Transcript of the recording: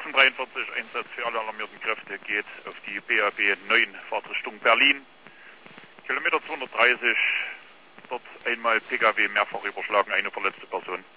1443, Einsatz für alle alarmierten Kräfte, geht auf die BAB 9, Fahrtrichtung Berlin. Kilometer 230, dort einmal Pkw mehrfach überschlagen, eine verletzte Person.